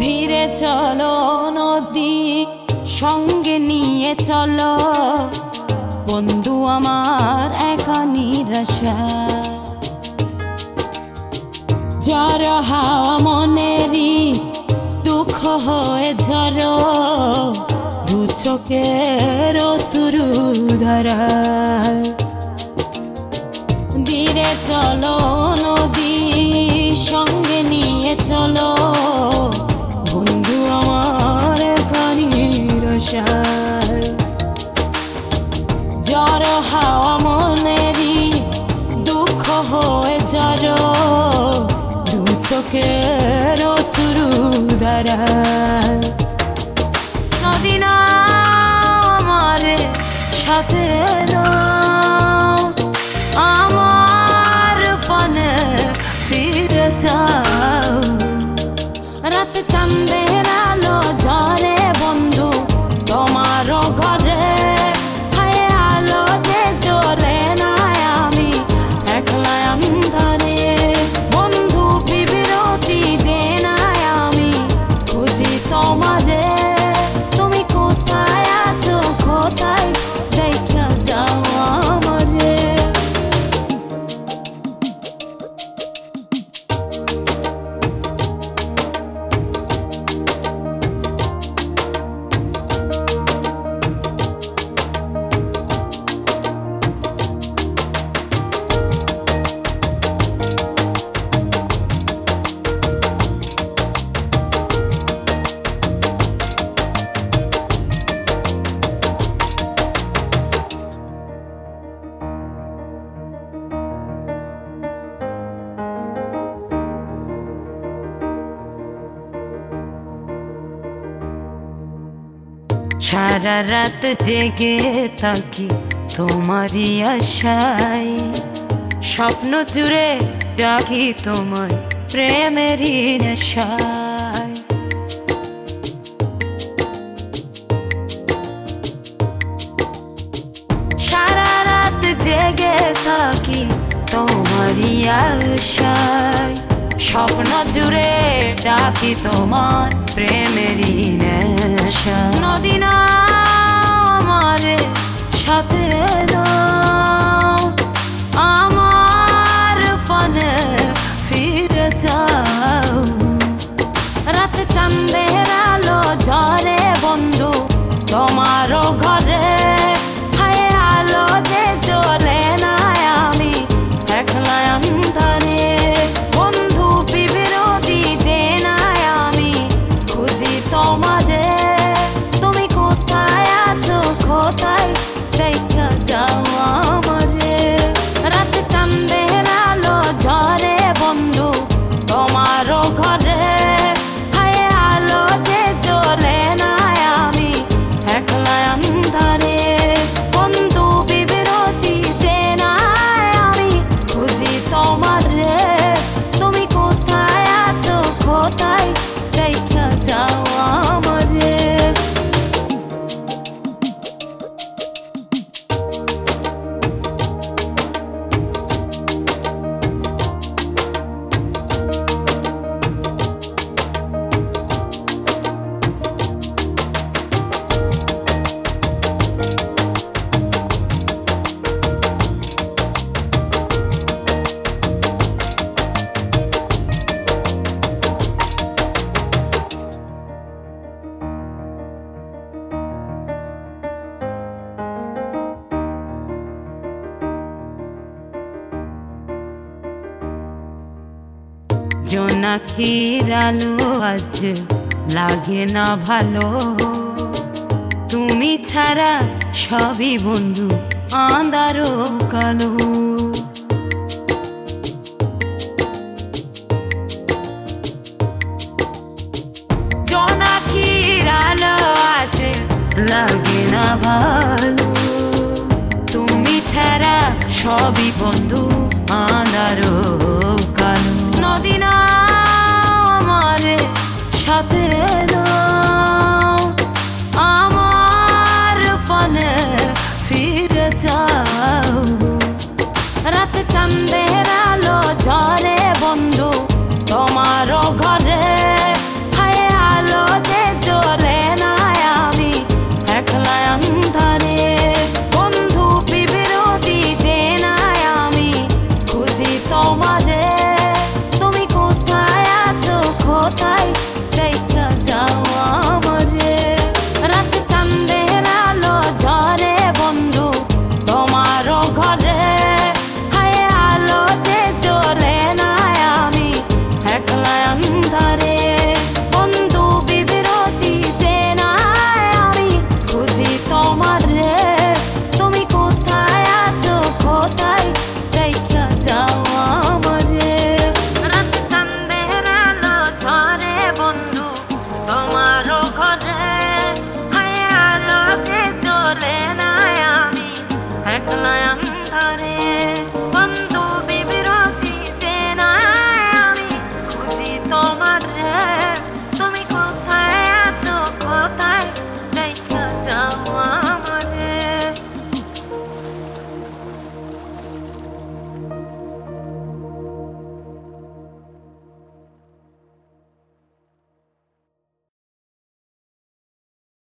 ধীরে চলো নদী সঙ্গে নিয়ে চলো বন্ধু আমার একা নিরাশা জ্বর হাওয়া মনেরই দুঃখ হয়ে ঝরো দু চোখের শুরু ধরা ধীরে চলো নদী সঙ্গে নিয়ে চলো বন্ধু আমার নিরাশা জ্বর হাওয়া মনেরই দুঃখ হয়ে ঝরো দু চোখের শুরু ধরা নদী না আমার সাথে আমার পানে ফিরে যাও রাত চাঁদের আলো ঝরে বন্ধু তোমার ঘরে হায় আলো যে জ্বলে না আমি একলা ধরে বন্ধু বিবিরতি যে না আমি খুঁজি তোমারে তুমি কোথায় আছো কোথায় দেখা যাও আমারে সারা রাত জেগে থাকি তোমারই আশায় স্বপ্ন জুড়ে ডাকি তোমার প্রেমেরই নেশায় সারা রাত জেগে থাকি তোমারই আশায় স্বপ্ন জুড়ে ডাকি তোমার প্রেমেরই নেশা নদী না আমার সাথে আমার পানে ফিরে যাও রাত চাঁদের আলো ঝরে বন্ধু তোমার ঘরে হায় আলো যে জ্বলে না আমি একলা ধরে বন্ধু বিবিরতি যে না আমি খুঁজি তোমারে তুমি কোথায় আছো কোথায় দেখা যাও আমারে রাত চাঁদের আলো ঝরে বন্ধু তোমার ঘরে হায় আলো যে জ্বলে না আমি একলা ধরে বন্ধু বিবিরতি যে না আমি খুঁজি তোমারে তুমি কোথায় আছো কোথায় দেখা যাও আমারে জোনাকির আলো আজ লাগে না ভালো তুমি ছাড়া সবই বন্ধু আঁধারো কালো জোনাকির আলো আজ লাগে না ভালো তুমি ছাড়া সবই বন্ধু আঁধারো কালো নদী না আমার সাথে